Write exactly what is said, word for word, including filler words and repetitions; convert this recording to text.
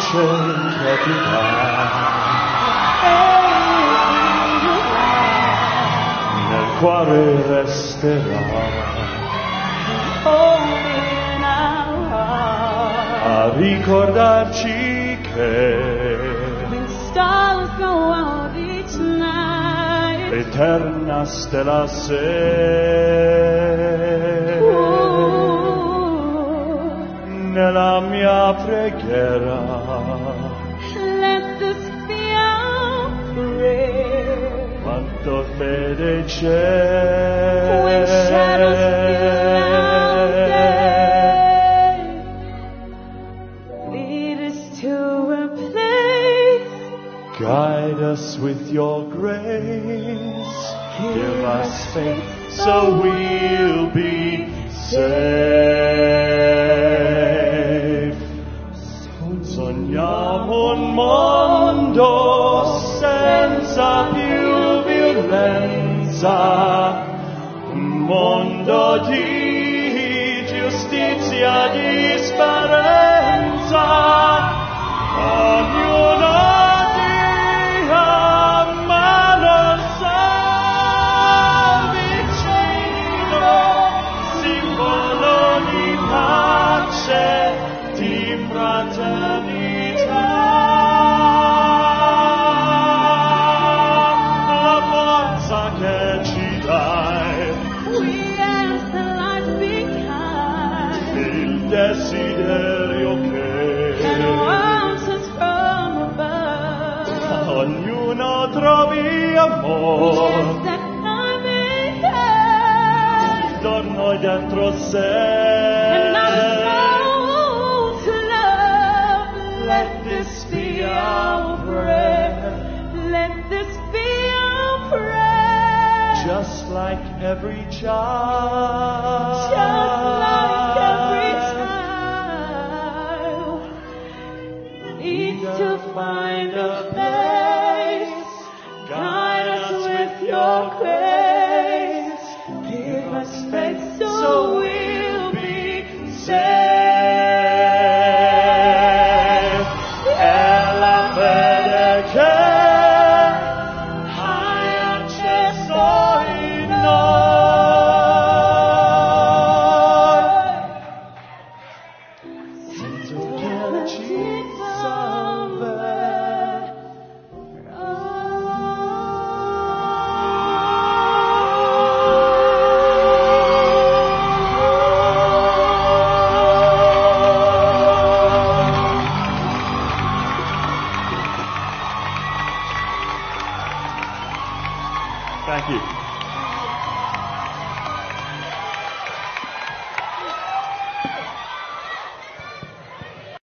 centralità. Nel cuore resterà a ricordarci che when stars go out each night, eterna stella sei. Nella mia preghiera let this be our prayer. quanto fede c'è. When shadows fill our day, lead us to a place. Guide us with your grace. Give us faith so we'll be safe. Sogniamo un mondo senza più violenza, un mondo di giustizia, di speranza. Ognuno dia mano vicino, simbolo di pace, di fraternità. La forza che ci dai, We ask that life be kind il desiderio and che warms us from above. ognuno trovi amore, Yes, that I may have torno dentro sé. and not a soul to love. Let this be our prayer. Let this be our prayer. Just like every child, Just like every child needs to find a place. Guide us with your grace. Give us faith so we'll be safe. è la fede che hai acceso in noi. Sento che ci salve. Thank you.